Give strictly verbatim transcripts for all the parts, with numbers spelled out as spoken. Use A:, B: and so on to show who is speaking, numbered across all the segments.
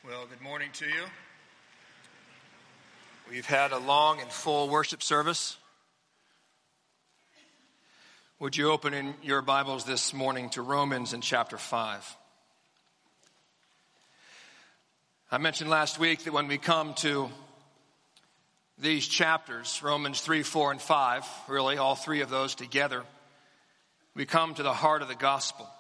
A: Well, good morning to you. We've had a long and full worship service. Would you open in your Bibles this morning to Romans in chapter five? I mentioned last week that when we come to these chapters, Romans three, four, and five, really all three of those together, we come to the heart of the gospel.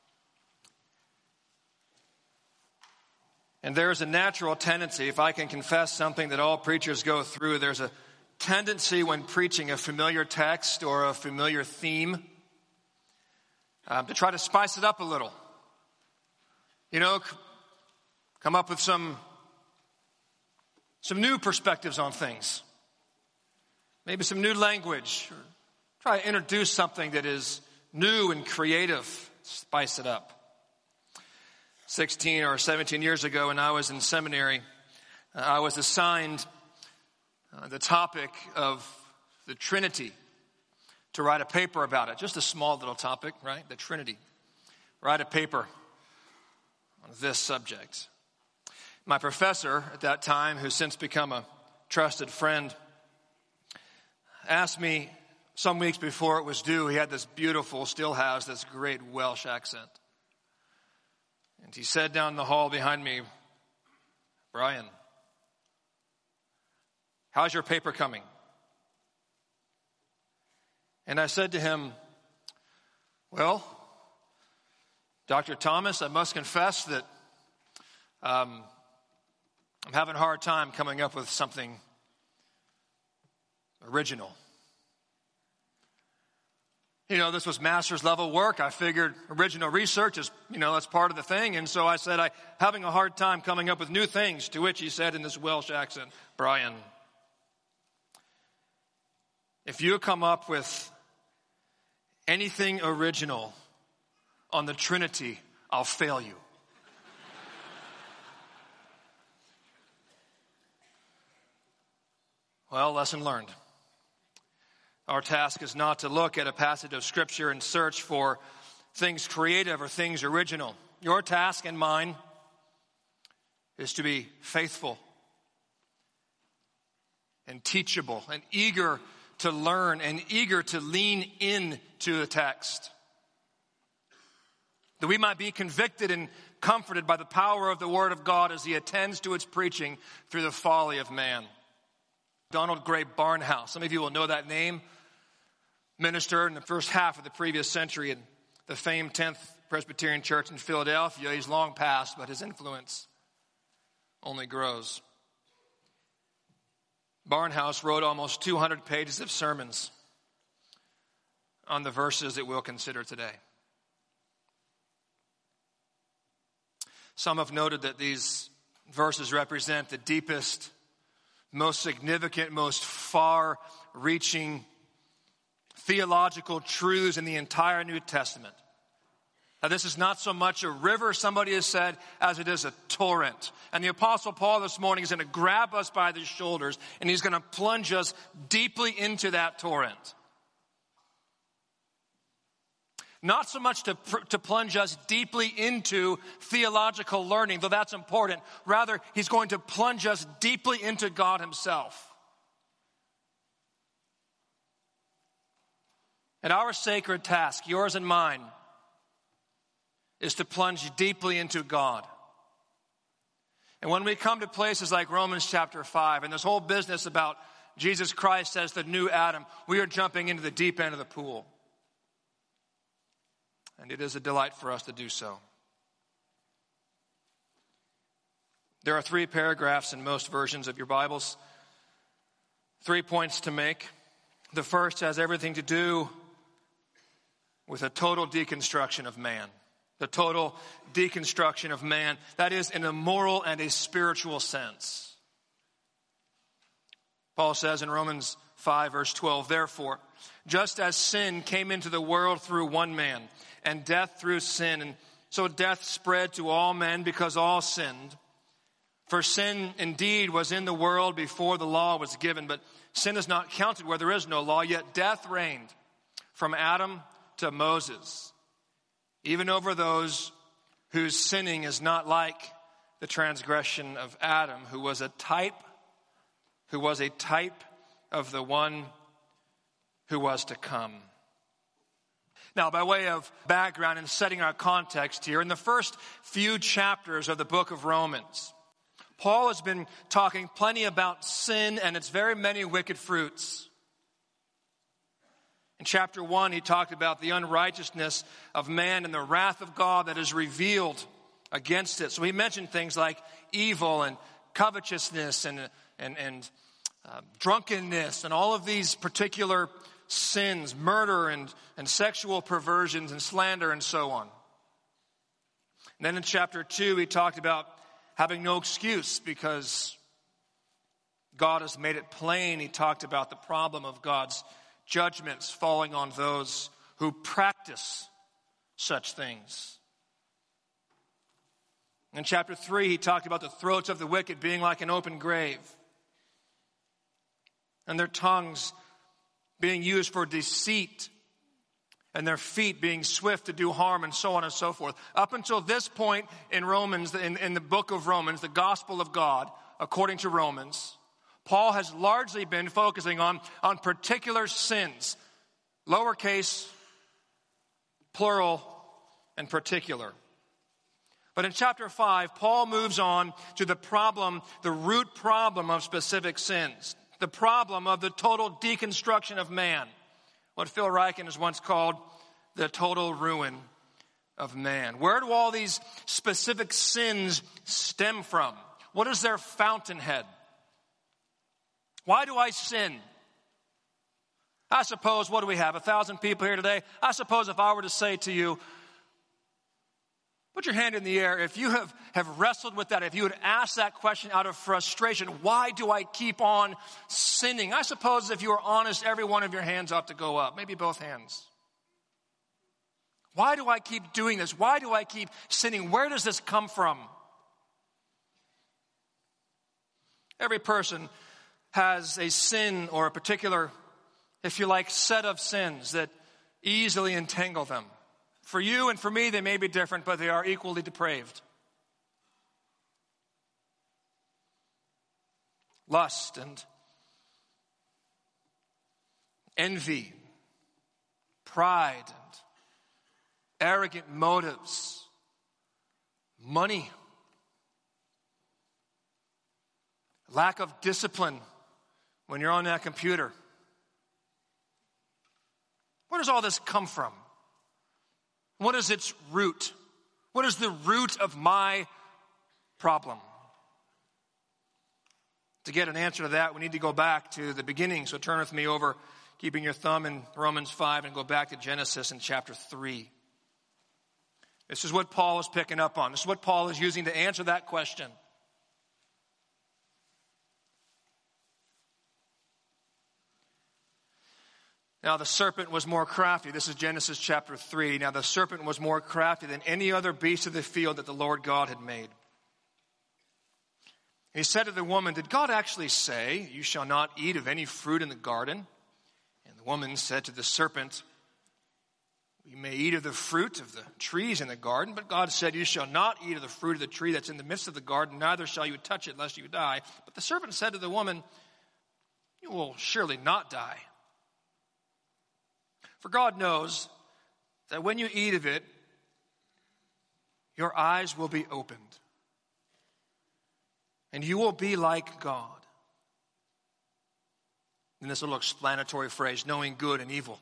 A: And there's a natural tendency, if I can confess something that all preachers go through, there's a tendency when preaching a familiar text or a familiar theme um, to try to spice it up a little. You know, c- come up with some, some new perspectives on things. Maybe some new language. Or try to introduce something that is new and creative. Spice it up. sixteen or seventeen years ago when I was in seminary, uh, I was assigned uh, the topic of the Trinity, to write a paper about it. Just a small little topic, right? The Trinity. Write a paper on this subject. My professor at that time, who's since become a trusted friend, asked me some weeks before it was due. He had this beautiful, still has this great Welsh accent. And he said down the hall behind me, "Brian, how's your paper coming?" And I said to him, "Well, Doctor Thomas, I must confess that um, I'm having a hard time coming up with something original. You know, this was master's level work. I figured original research is, you know, that's part of the thing. And so I said, I'm having a hard time coming up with new things. To which he said in this Welsh accent, "Brian, if you come up with anything original on the Trinity, I'll fail you." Well, lesson learned. Our task is not to look at a passage of Scripture and search for things creative or things original. Your task and mine is to be faithful and teachable and eager to learn and eager to lean into the text, that we might be convicted and comforted by the power of the Word of God as He attends to its preaching through the folly of man. Donald Gray Barnhouse, some of you will know that name. Minister in the first half of the previous century in the famed tenth Presbyterian Church in Philadelphia. He's long passed, but his influence only grows. Barnhouse wrote almost two hundred pages of sermons on the verses that we'll consider today. Some have noted that these verses represent the deepest, most significant, most far-reaching theological truths in the entire New Testament. Now, this is not so much a river, somebody has said, as it is a torrent. And the Apostle Paul this morning is going to grab us by the shoulders and he's going to plunge us deeply into that torrent. Not so much to, to plunge us deeply into theological learning, though that's important. Rather, he's going to plunge us deeply into God Himself. And our sacred task, yours and mine, is to plunge deeply into God. And when we come to places like Romans chapter five, and this whole business about Jesus Christ as the new Adam, we are jumping into the deep end of the pool. And it is a delight for us to do so. There are three paragraphs in most versions of your Bibles. Three points to make. The first has everything to do with a total deconstruction of man. The total deconstruction of man. That is in a moral and a spiritual sense. Paul says in Romans five verse twelve, "Therefore, just as sin came into the world through one man, and death through sin, and so death spread to all men because all sinned. For sin indeed was in the world before the law was given, but sin is not counted where there is no law, yet death reigned from Adam to Moses, even over those whose sinning is not like the transgression of Adam, who was a type, who was a type of the one who was to come. Now, by way of background and setting our context here, in the first few chapters of the book of Romans, Paul has been talking plenty about sin and its very many wicked fruits. In chapter one, he talked about the unrighteousness of man and the wrath of God that is revealed against it. So he mentioned things like evil and covetousness and, and, and uh, drunkenness and all of these particular sins, murder and, and sexual perversions and slander and so on. And then in chapter two, he talked about having no excuse because God has made it plain. He talked about the problem of God's judgments falling on those who practice such things. In chapter three, he talked about the throats of the wicked being like an open grave, and their tongues being used for deceit, and their feet being swift to do harm, and so on and so forth. Up until this point in Romans, in, in the book of Romans, the gospel of God, according to Romans, Paul has largely been focusing on, on particular sins, lowercase, plural, and particular. But in chapter five, Paul moves on to the problem, the root problem of specific sins. The problem of the total deconstruction of man. What Phil Ryken has once called the total ruin of man. Where do all these specific sins stem from? What is their fountainhead? Why do I sin? I suppose, what do we have? A thousand people here today? I suppose if I were to say to you, put your hand in the air. If you have, have wrestled with that, if you would ask that question out of frustration, why do I keep on sinning? I suppose if you were honest, every one of your hands ought to go up. Maybe both hands. Why do I keep doing this? Why do I keep sinning? Where does this come from? Every person has a sin or a particular, if you like, set of sins that easily entangle them. For you and for me, they may be different, but they are equally depraved. Lust and envy, pride and arrogant motives, money, lack of discipline when you're on that computer. Where does all this come from? What is its root? What is the root of my problem? To get an answer to that, we need to go back to the beginning. So turn with me over, keeping your thumb in Romans five, and go back to Genesis in chapter three. This is what Paul is picking up on. This is what Paul is using to answer that question. Now the serpent was more crafty. This is Genesis chapter three. Now the serpent was more crafty than any other beast of the field that the Lord God had made. He said to the woman, did God actually say, you shall not eat of any fruit in the garden? And the woman said to the serpent, we may eat of the fruit of the trees in the garden, but God said, you shall not eat of the fruit of the tree that's in the midst of the garden, neither shall you touch it lest you die. But the serpent said to the woman, you will surely not die. For God knows that when you eat of it, your eyes will be opened, and you will be like God. In this little explanatory phrase, knowing good and evil.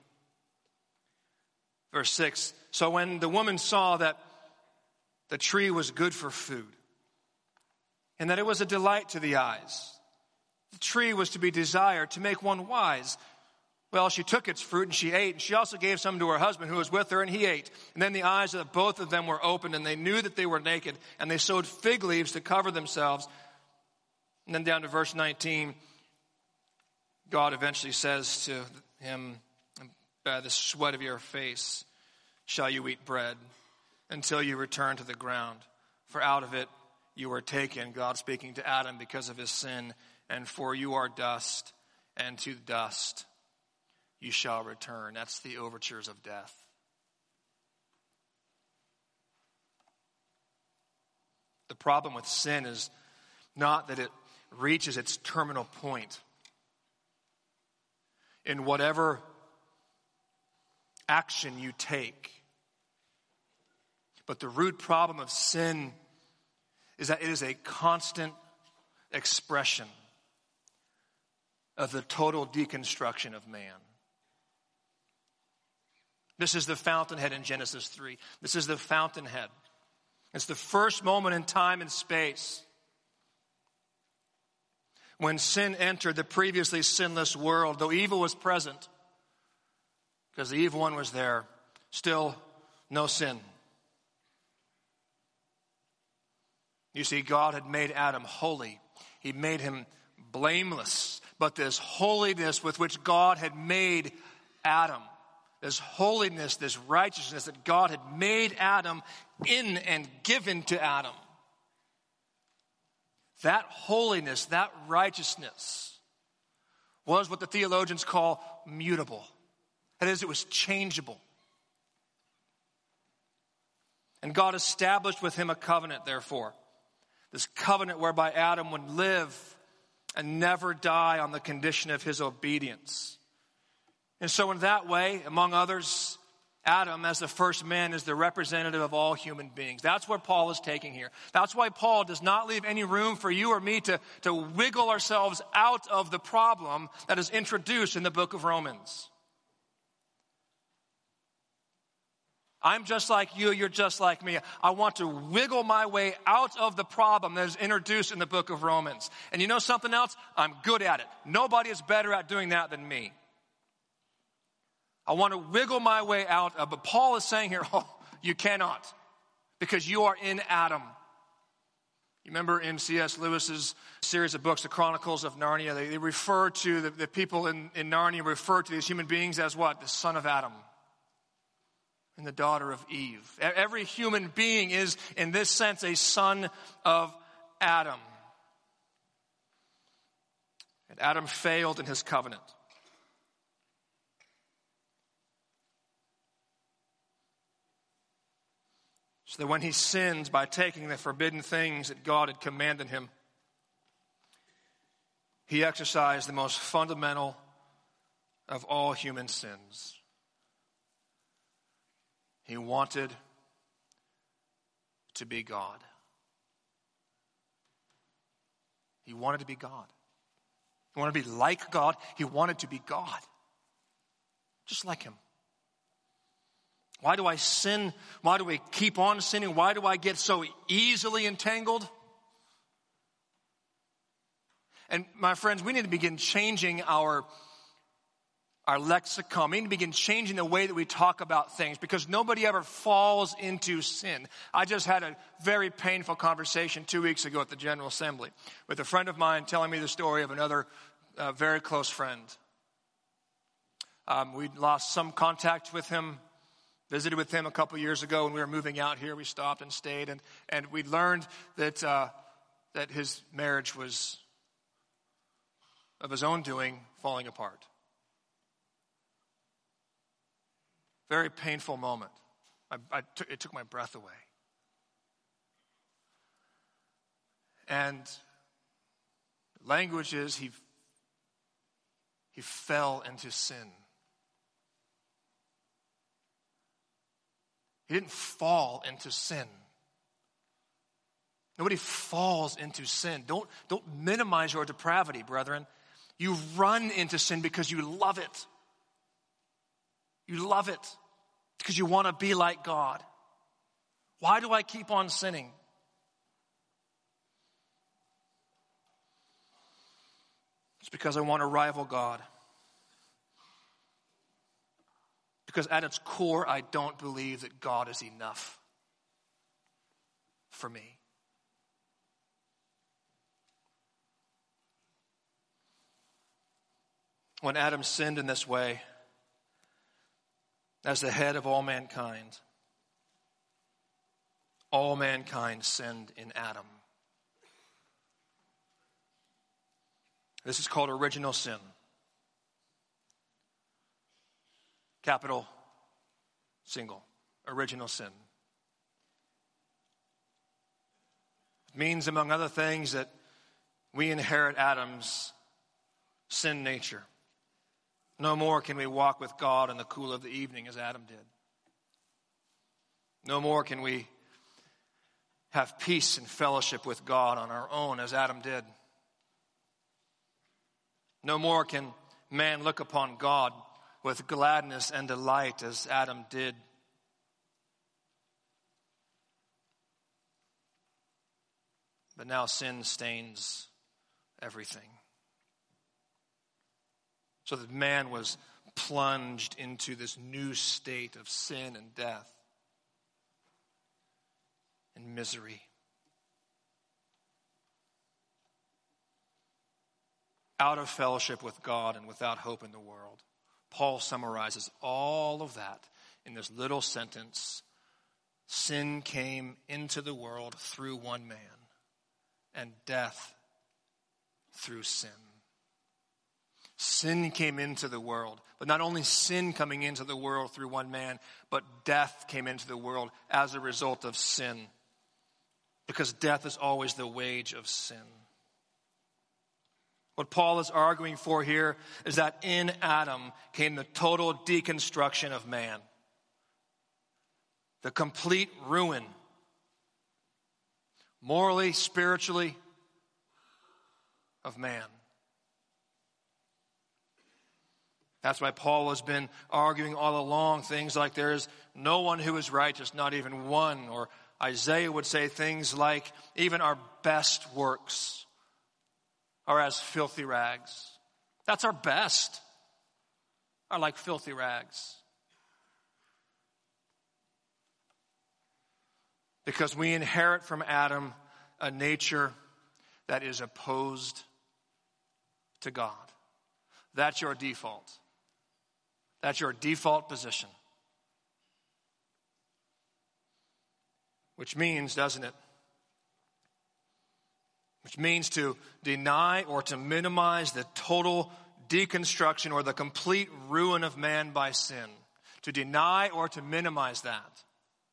A: Verse six, so when the woman saw that the tree was good for food, and that it was a delight to the eyes, the tree was to be desired to make one wise. Well, she took its fruit and she ate, and she also gave some to her husband who was with her, and he ate. And then the eyes of both of them were opened, and they knew that they were naked, and they sewed fig leaves to cover themselves. And then down to verse nineteen, God eventually says to him, by the sweat of your face shall you eat bread until you return to the ground. For out of it you were taken, God speaking to Adam because of his sin, and for you are dust, and to dust you shall return. That's the overtures of death. The problem with sin is not that it reaches its terminal point. In whatever action you take. But the root problem of sin is that it is a constant expression of the total deconstruction of man. This is the fountainhead in Genesis three. This is the fountainhead. It's the first moment in time and space when sin entered the previously sinless world. Though evil was present, because the evil one was there, still no sin. You see, God had made Adam holy. He made him blameless. But this holiness with which God had made Adam, this holiness, this righteousness that God had made Adam in and given to Adam, that holiness, that righteousness was what the theologians call mutable. That is, it was changeable. And God established with him a covenant, therefore. This covenant whereby Adam would live and never die on the condition of his obedience. And so in that way, among others, Adam, as the first man, is the representative of all human beings. That's what Paul is taking here. That's why Paul does not leave any room for you or me to, to wiggle ourselves out of the problem that is introduced in the book of Romans. I'm just like you, you're just like me. I want to wiggle my way out of the problem that is introduced in the book of Romans. And you know something else? I'm good at it. Nobody is better at doing that than me. I want to wiggle my way out of, but Paul is saying here, oh, you cannot, because you are in Adam. You remember in C S Lewis's series of books, The Chronicles of Narnia, they, they refer to, the, the people in, in Narnia refer to these human beings as what? The son of Adam and the daughter of Eve. Every human being is, in this sense, a son of Adam. And Adam failed in his covenant. So that when he sins by taking the forbidden things that God had commanded him, he exercised the most fundamental of all human sins. He wanted to be God. He wanted to be God. He wanted to be like God. He wanted to be God. Just like him. Why do I sin? Why do we keep on sinning? Why do I get so easily entangled? And my friends, we need to begin changing our, our lexicon. We need to begin changing the way that we talk about things, because nobody ever falls into sin. I just had a very painful conversation two weeks ago at the General Assembly with a friend of mine telling me the story of another uh, very close friend. Um, we lost some contact with him. Visited with him a couple years ago when we were moving out here. We stopped and stayed, and, and we learned that uh, that his marriage was, of his own doing, falling apart. Very painful moment. I, I took, it took my breath away. And language is he he fell into sin. He didn't fall into sin. Nobody falls into sin. Don't, don't minimize your depravity, brethren. You run into sin because you love it. You love it because you want to be like God. Why do I keep on sinning? It's because I want to rival God. Because at its core, I don't believe that God is enough for me. When Adam sinned in this way, as the head of all mankind, all mankind sinned in Adam. This is called original sin. Capital, single, original sin. It means, among other things, that we inherit Adam's sin nature. No more can we walk with God in the cool of the evening as Adam did. No more can we have peace and fellowship with God on our own as Adam did. No more can man look upon God with gladness and delight as Adam did. But now sin stains everything. So that man was plunged into this new state of sin and death and misery. Out of fellowship with God and without hope in the world. Paul summarizes all of that in this little sentence. Sin came into the world through one man, and death through sin. Sin came into the world, but not only sin coming into the world through one man, but death came into the world as a result of sin. Because death is always the wage of sin. What Paul is arguing for here is that in Adam came the total deconstruction of man. The complete ruin. Morally, spiritually, of man. That's why Paul has been arguing all along things like there is no one who is righteous, not even one. Or Isaiah would say things like even our best works are as filthy rags. That's our best. Are like filthy rags. Because we inherit from Adam a nature that is opposed to God. That's your default. That's your default position. Which means, doesn't it? Which means to deny or to minimize the total deconstruction or the complete ruin of man by sin. To deny or to minimize that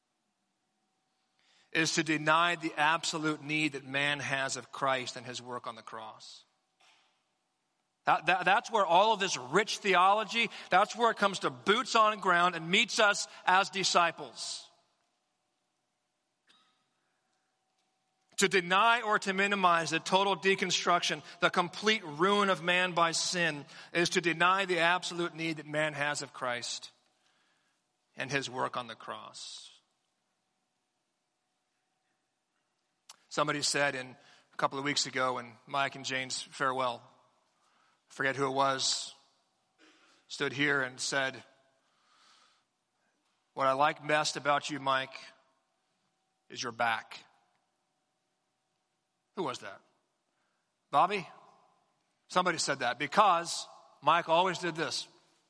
A: is to deny the absolute need that man has of Christ and his work on the cross. That, that, that's where all of this rich theology, that's where it comes to boots on the ground and meets us as disciples. To deny or to minimize the total deconstruction, the complete ruin of man by sin, is to deny the absolute need that man has of Christ and his work on the cross. Somebody said in a couple of weeks ago in Mike and Jane's farewell, I forget who it was, stood here and said, "What I like best about you, Mike, is your back." Who was that? Bobby? Somebody said that because Mike always did this.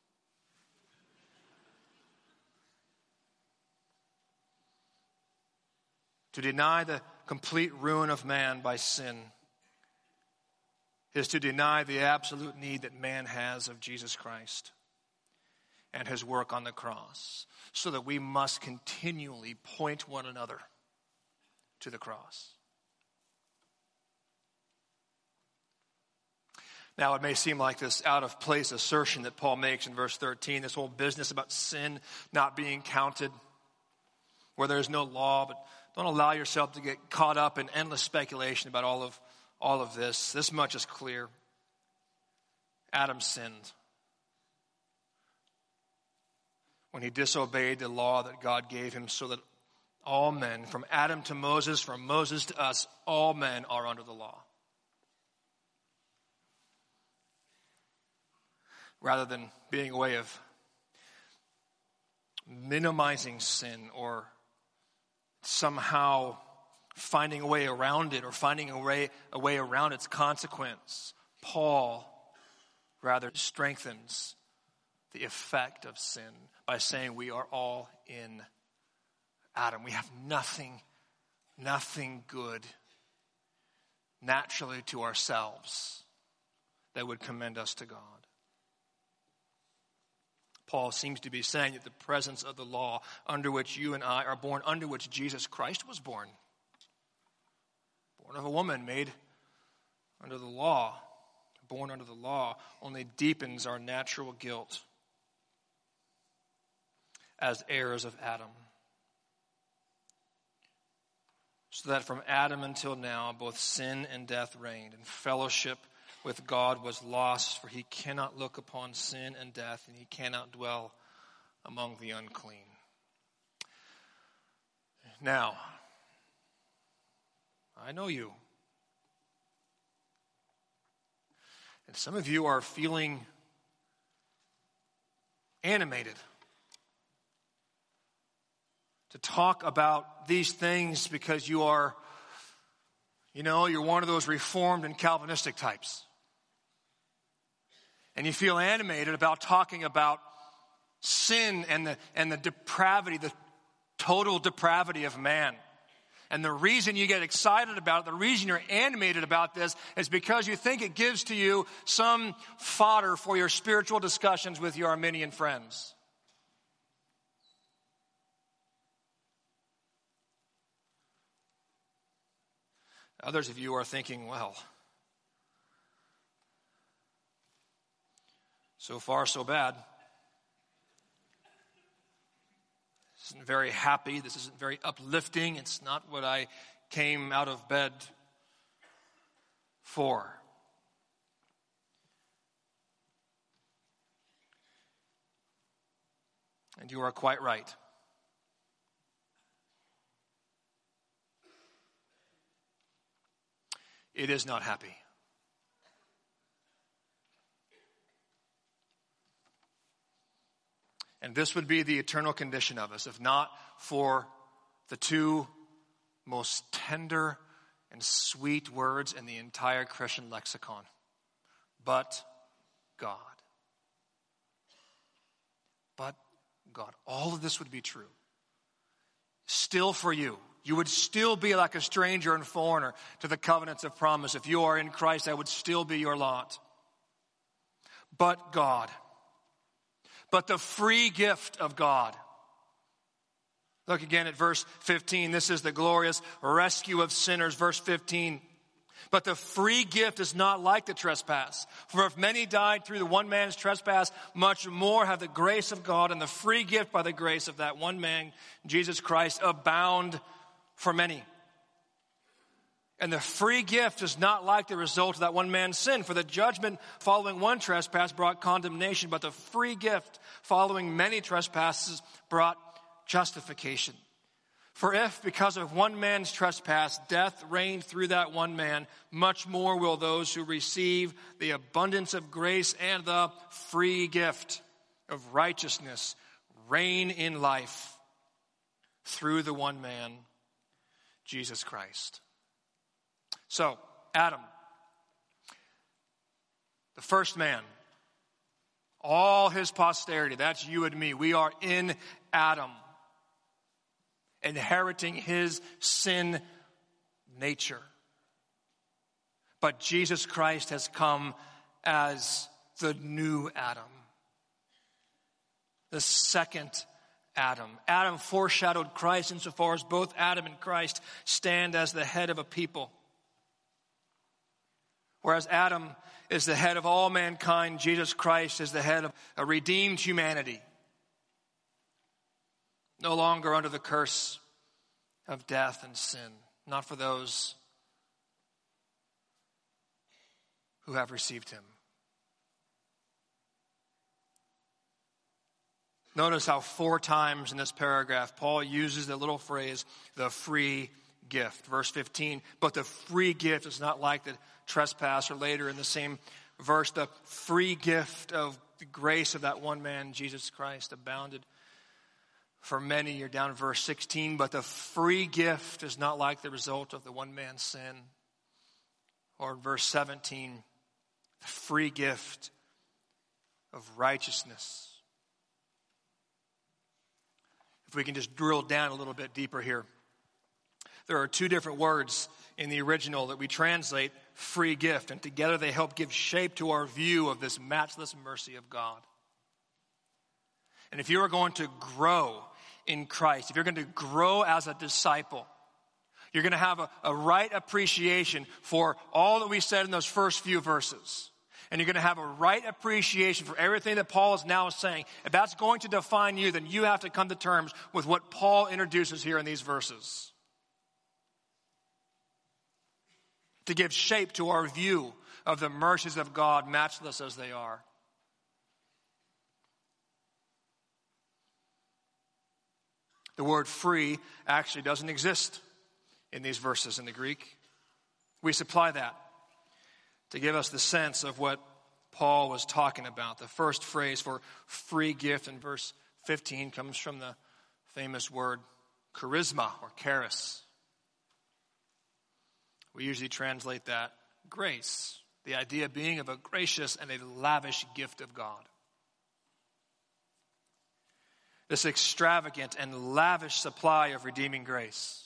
A: To deny the complete ruin of man by sin is to deny the absolute need that man has of Jesus Christ and his work on the cross, so that we must continually point one another to the cross. Now, it may seem like this out-of-place assertion that Paul makes in verse thirteen, this whole business about sin not being counted, where there is no law, but don't allow yourself to get caught up in endless speculation about all of all of this. This much is clear. Adam sinned when he disobeyed the law that God gave him, so that all men, from Adam to Moses, from Moses to us, all men are under the law. Rather than being a way of minimizing sin or somehow finding a way around it or finding a way, a way around its consequence, Paul rather strengthens the effect of sin by saying we are all in Adam. We have nothing, nothing good naturally to ourselves that would commend us to God. Paul seems to be saying that the presence of the law under which you and I are born, under which Jesus Christ was born, born of a woman, made under the law, born under the law, only deepens our natural guilt as heirs of Adam. So that from Adam until now, both sin and death reigned, and fellowship with God was lost, for he cannot look upon sin and death, and he cannot dwell among the unclean. Now, I know you. And some of you are feeling animated to talk about these things because you are, you know, you're one of those Reformed and Calvinistic types. And you feel animated about talking about sin and the, and the depravity, the total depravity of man. And the reason you get excited about it, the reason you're animated about this is because you think it gives to you some fodder for your spiritual discussions with your Arminian friends. Others of you are thinking, well, so far so bad. This isn't very happy. This isn't very uplifting. It's not what I came out of bed for. And you are quite right. It is not happy. And this would be the eternal condition of us, if not for the two most tender and sweet words in the entire Christian lexicon. But God. But God. All of this would be true. Still for you. You would still be like a stranger and foreigner to the covenants of promise. If you are in Christ, that would still be your lot. But God. But the free gift of God. Look again at verse fifteen. This is the glorious rescue of sinners. Verse fifteen. But the free gift is not like the trespass. For if many died through the one man's trespass, much more have the grace of God and the free gift by the grace of that one man, Jesus Christ, abound for many. And the free gift is not like the result of that one man's sin. For the judgment following one trespass brought condemnation, but the free gift following many trespasses brought justification. For if, because of one man's trespass, death reigned through that one man, much more will those who receive the abundance of grace and the free gift of righteousness reign in life through the one man, Jesus Christ. So, Adam, the first man, all his posterity, that's you and me. We are in Adam, inheriting his sin nature. But Jesus Christ has come as the new Adam, the second Adam. Adam foreshadowed Christ insofar as both Adam and Christ stand as the head of a people. Whereas Adam is the head of all mankind, Jesus Christ is the head of a redeemed humanity. No longer under the curse of death and sin. Not for those who have received him. Notice how four times in this paragraph, Paul uses the little phrase, the free gift. Verse fifteen, but the free gift is not like the trespass, or later in the same verse, the free gift of the grace of that one man, Jesus Christ, abounded for many. You're down in verse sixteen, but the free gift is not like the result of the one man's sin. Or in verse seventeen, the free gift of righteousness. If we can just drill down a little bit deeper here. There are two different words in the original that we translate free gift, and together they help give shape to our view of this matchless mercy of God. And if you are going to grow in Christ, if you're going to grow as a disciple, You're going to have a, a right appreciation for all that we said in those first few verses. And you're going to have a right appreciation for everything that Paul is now saying. If that's going to define you, then you have to come to terms with what Paul introduces here in these verses. To give shape to our view of the mercies of God, matchless as they are. The word free actually doesn't exist in these verses in the Greek. We supply that to give us the sense of what Paul was talking about. The first phrase for free gift in verse fifteen comes from the famous word charisma or charis. We usually translate that grace, the idea being of a gracious and a lavish gift of God. This extravagant and lavish supply of redeeming grace.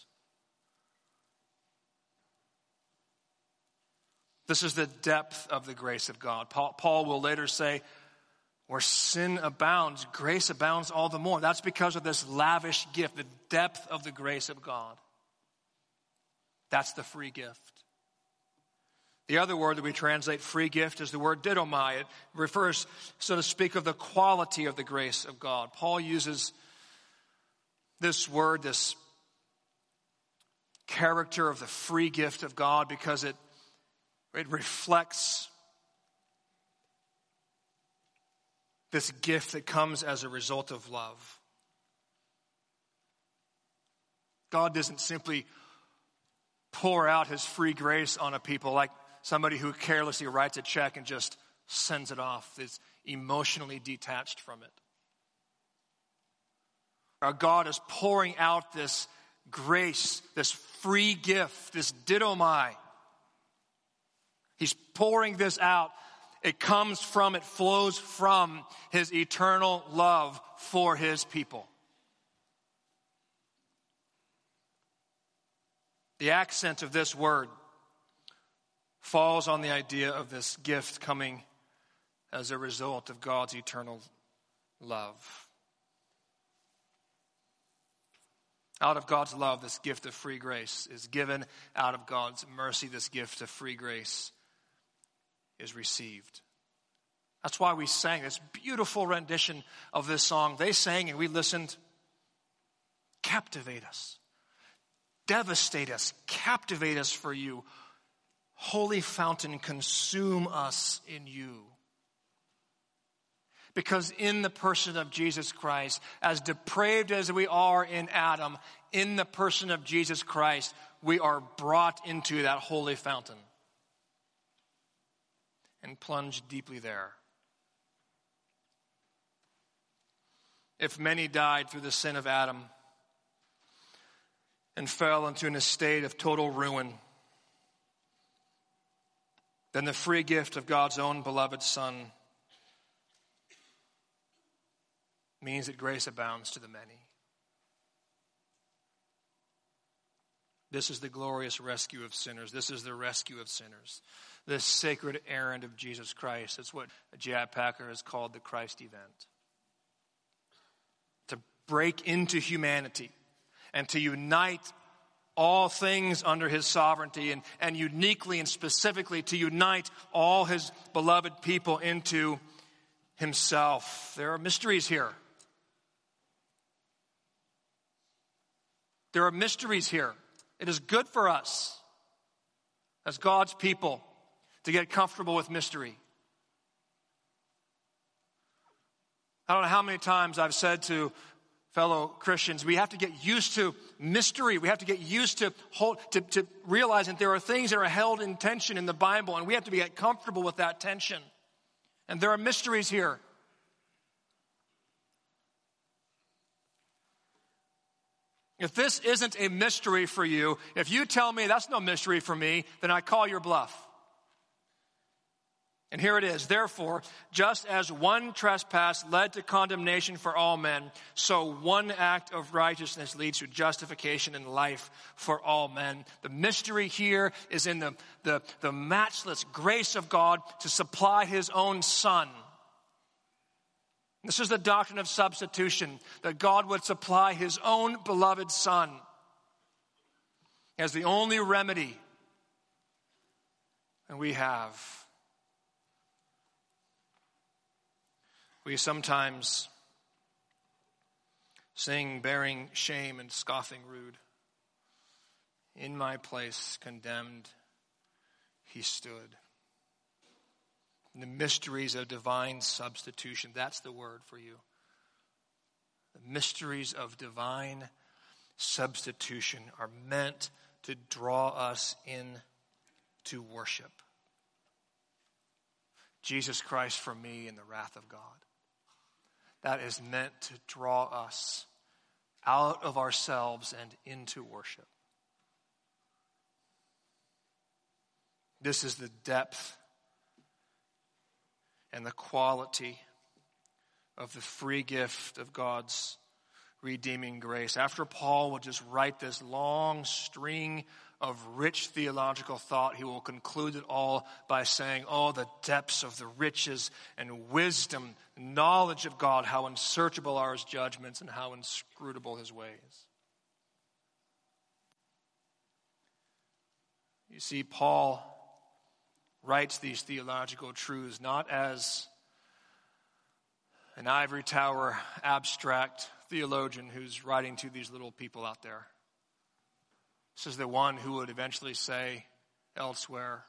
A: This is the depth of the grace of God. Paul, Paul will later say, where sin abounds, grace abounds all the more. That's because of this lavish gift, the depth of the grace of God. That's the free gift. The other word that we translate free gift is the word didomai. It refers, so to speak, of the quality of the grace of God. Paul uses this word, this character of the free gift of God, because it It reflects this gift that comes as a result of love. God doesn't simply pour out his free grace on a people like somebody who carelessly writes a check and just sends it off. Is emotionally detached from it. Our God is pouring out this grace, this free gift, this didomai. He's pouring this out. It comes from, it flows from his eternal love for his people. The accent of this word falls on the idea of this gift coming as a result of God's eternal love. Out of God's love, this gift of free grace is given. Out of God's mercy, this gift of free grace is received. That's why we sang this beautiful rendition of this song. They sang and we listened. Captivate us. Devastate us. Captivate us for you. Holy fountain, consume us in you. Because in the person of Jesus Christ, as depraved as we are in Adam, in the person of Jesus Christ, we are brought into that holy fountain and plunged deeply there. If many died through the sin of Adam and fell into an estate of total ruin, then the free gift of God's own beloved Son means that grace abounds to the many. This is the glorious rescue of sinners. This is the rescue of sinners. This sacred errand of Jesus Christ. It's what J I Packer has called the Christ event. To break into humanity and to unite all things under his sovereignty and, and uniquely and specifically to unite all his beloved people into himself. There are mysteries here. There are mysteries here. It is good for us as God's people to get comfortable with mystery. I don't know how many times I've said to fellow Christians, we have to get used to mystery. We have to get used to, hold, to, to realizing there are things that are held in tension in the Bible, and we have to get comfortable with that tension. And there are mysteries here. If this isn't a mystery for you, if you tell me that's no mystery for me, then I call your bluff. And here it is. Therefore, just as one trespass led to condemnation for all men, so one act of righteousness leads to justification and life for all men. The mystery here is in the, the, the matchless grace of God to supply his own Son. This is the doctrine of substitution, that God would supply his own beloved Son. as the only remedy that we have. We sometimes sing, bearing shame and scoffing rude. In my place, condemned, he stood. The mysteries of divine substitution, that's the word for you. The mysteries of divine substitution are meant to draw us in to worship. Jesus Christ for me in the wrath of God. That is meant to draw us out of ourselves and into worship. This is the depth and the quality of the free gift of God's redeeming grace. After Paul will just write this long string of rich theological thought, he will conclude it all by saying, oh, the depths of the riches and wisdom, knowledge of God, how unsearchable are his judgments and how inscrutable his ways. You see, Paul writes these theological truths not as an ivory tower abstract theologian who's writing to these little people out there. This is the one who would eventually say elsewhere,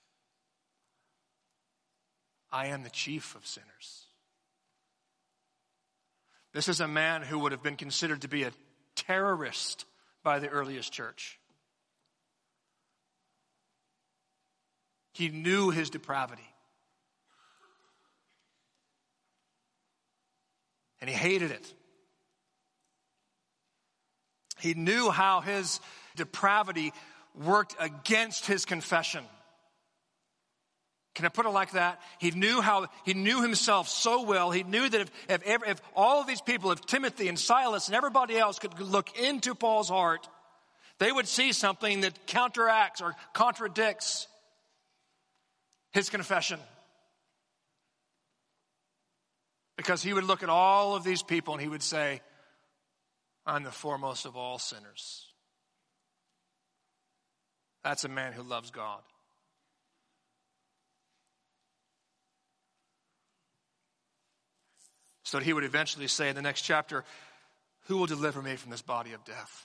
A: I am the chief of sinners. This is a man who would have been considered to be a terrorist by the earliest church. He knew his depravity. And he hated it. He knew how his depravity worked against his confession. Can I put it like that? He knew how, he knew himself so well. He knew that if, if, if, if all of these people, if Timothy and Silas and everybody else could look into Paul's heart, they would see something that counteracts or contradicts his confession. Because he would look at all of these people and he would say, I'm the foremost of all sinners. That's a man who loves God. So he would eventually say in the next chapter, who will deliver me from this body of death?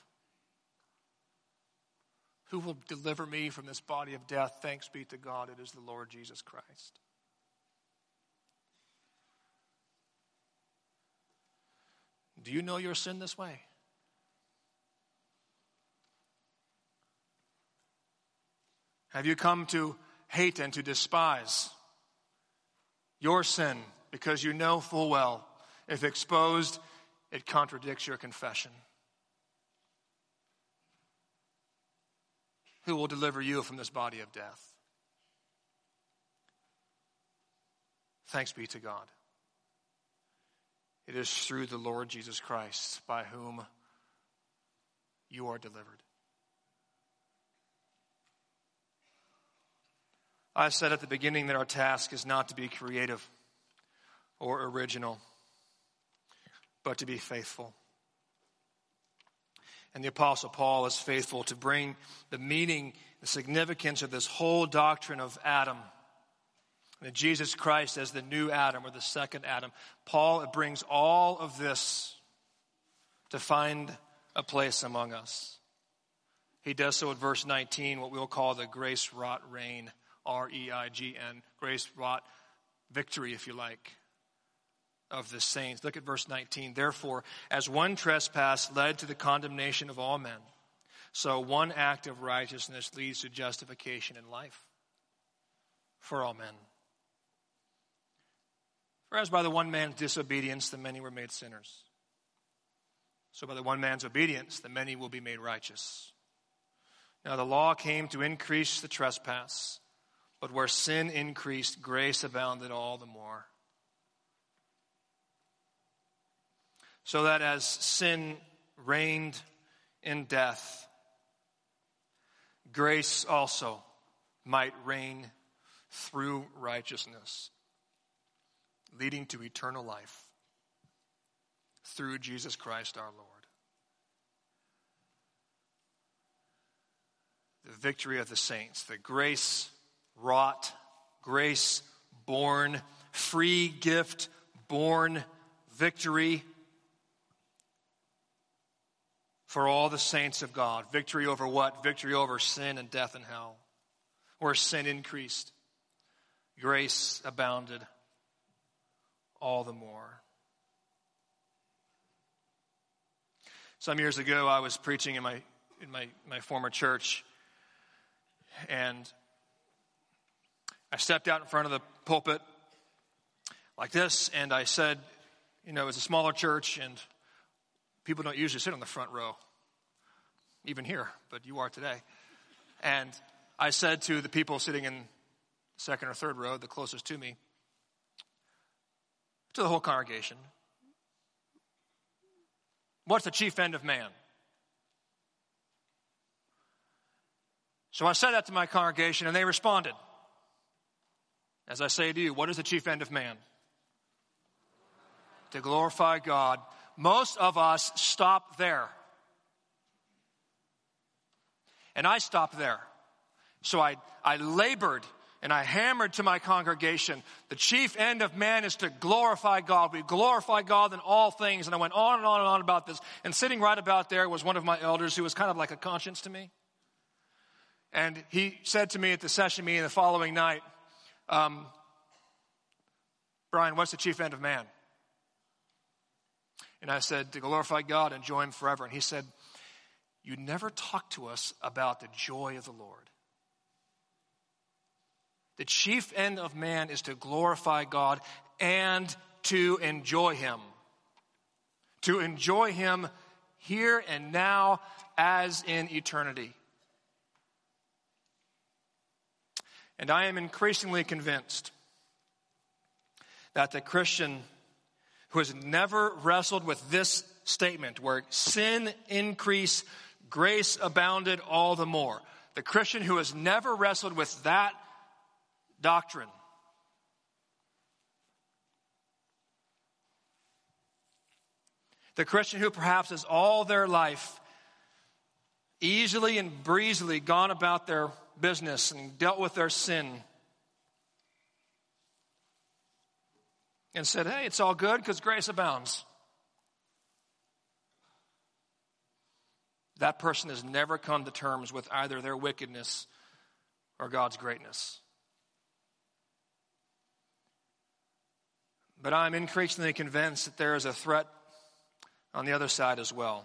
A: Who will deliver me from this body of death? Thanks be to God, it is the Lord Jesus Christ. Do you know your sin this way? Have you come to hate and to despise your sin because you know full well, if exposed, it contradicts your confession? Who will deliver you from this body of death? Thanks be to God. It is through the Lord Jesus Christ by whom you are delivered. I said at the beginning that our task is not to be creative or original, but to be faithful. And the Apostle Paul is faithful to bring the meaning, the significance of this whole doctrine of Adam, and Jesus Christ as the new Adam or the second Adam. Paul brings all of this to find a place among us. He does so at verse nineteen, what we'll call the grace-wrought reign, R E I G N, grace-wrought victory, if you like, of the saints. Look at verse nineteen. Therefore, as one trespass led to the condemnation of all men, so one act of righteousness leads to justification in life for all men. For as by the one man's disobedience the many were made sinners, so by the one man's obedience the many will be made righteous. Now the law came to increase the trespass, but where sin increased, grace abounded all the more. So that as sin reigned in death, grace also might reign through righteousness, leading to eternal life through Jesus Christ our Lord. the victory of the saints, the grace wrought, grace born, free gift born victory for all the saints of God. Victory over what? Victory over sin and death and hell. Where sin increased, grace abounded all the more. Some years ago, I was preaching in my in my, my former church, and I stepped out in front of the pulpit like this, and I said, you know, it's a smaller church, and people don't usually sit on the front row, even here, but you are today. And I said to the people sitting in the second or third row, the closest to me, to the whole congregation, what's the chief end of man? So I said that to my congregation, and they responded. As I say to you, what is the chief end of man? To glorify God. Most of us stop there. And I stopped there. So I, I labored and I hammered to my congregation, the chief end of man is to glorify God. We glorify God in all things. And I went on and on and on about this. And sitting right about there was one of my elders who was kind of like a conscience to me. And he said to me at the session meeting the following night, um, Brian, what's the chief end of man? And I said, to glorify God and enjoy Him forever. And he said, you never talk to us about the joy of the Lord. The chief end of man is to glorify God and to enjoy Him. To enjoy Him here and now as in eternity. And I am increasingly convinced that the Christian who has never wrestled with this statement, where sin increased, grace abounded all the more. The Christian who has never wrestled with that doctrine, the Christian who perhaps has all their life easily and breezily gone about their business and dealt with their sin and said, hey, it's all good because grace abounds. That person has never come to terms with either their wickedness or God's greatness. But I'm increasingly convinced that there is a threat on the other side as well.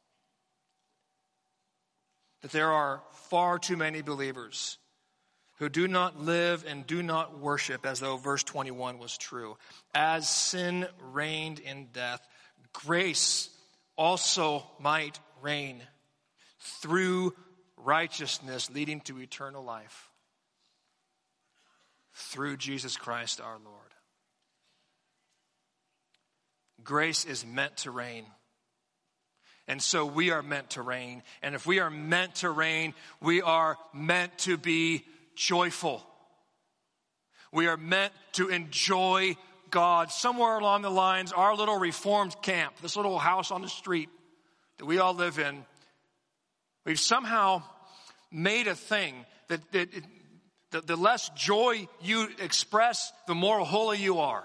A: That there are far too many believers who do not live and do not worship as though verse twenty-one was true. As sin reigned in death, grace also might reign through righteousness leading to eternal life. Through Jesus Christ our Lord. Grace is meant to reign. And so we are meant to reign. And if we are meant to reign, we are meant to be joyful. We are meant to enjoy God. Somewhere along the lines, our little Reformed camp, this little house on the street that we all live in, we've somehow made a thing that, that it, the, the less joy you express, the more holy you are.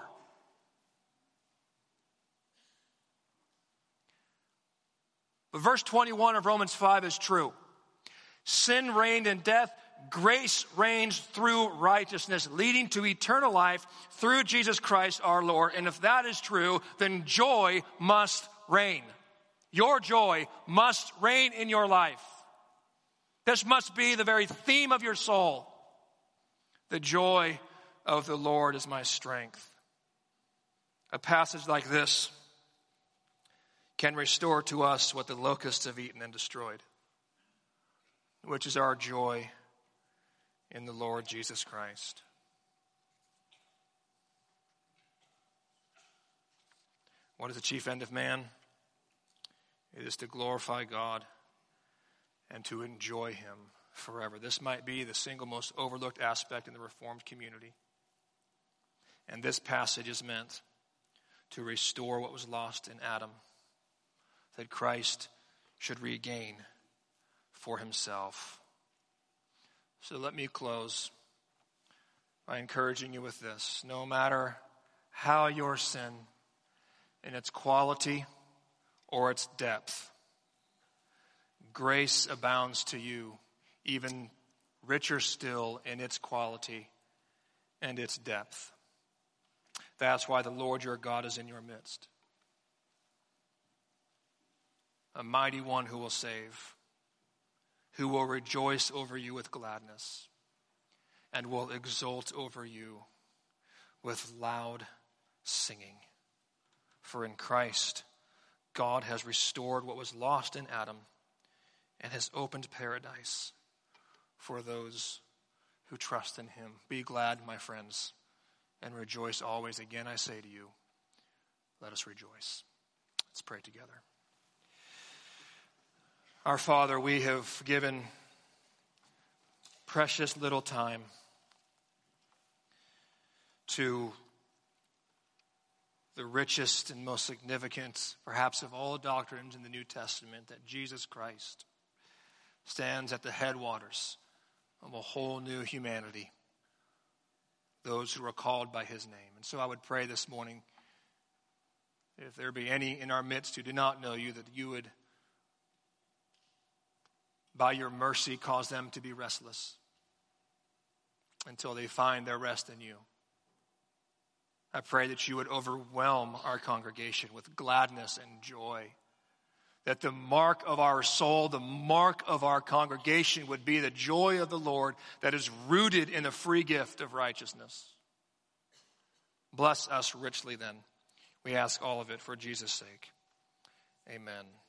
A: But verse twenty-one of Romans five is true. Sin reigned in death. Grace reigns through righteousness, leading to eternal life through Jesus Christ our Lord. And if that is true, then joy must reign. Your joy must reign in your life. This must be the very theme of your soul. The joy of the Lord is my strength. A passage like this can restore to us what the locusts have eaten and destroyed, which is our joy in the Lord Jesus Christ. What is the chief end of man? It is to glorify God and to enjoy Him forever. This might be the single most overlooked aspect in the Reformed community. And this passage is meant to restore what was lost in Adam, that Christ should regain for Himself. So let me close by encouraging you with this. No matter how your sin, in its quality or its depth, grace abounds to you, even richer still in its quality and its depth. That's why the Lord your God is in your midst. A mighty one who will save, who will rejoice over you with gladness, and will exult over you with loud singing. For in Christ, God has restored what was lost in Adam and has opened paradise for those who trust in him. Be glad, my friends, and rejoice always. Again, I say to you, let us rejoice. Let's pray together. Our Father, we have given precious little time to the richest and most significant, perhaps of all doctrines in the New Testament, that Jesus Christ stands at the headwaters of a whole new humanity, those who are called by his name. And so I would pray this morning, if there be any in our midst who do not know you, that you would, by your mercy, cause them to be restless until they find their rest in you. I pray that you would overwhelm our congregation with gladness and joy, that the mark of our soul, the mark of our congregation would be the joy of the Lord that is rooted in the free gift of righteousness. Bless us richly then. We ask all of it for Jesus' sake. Amen.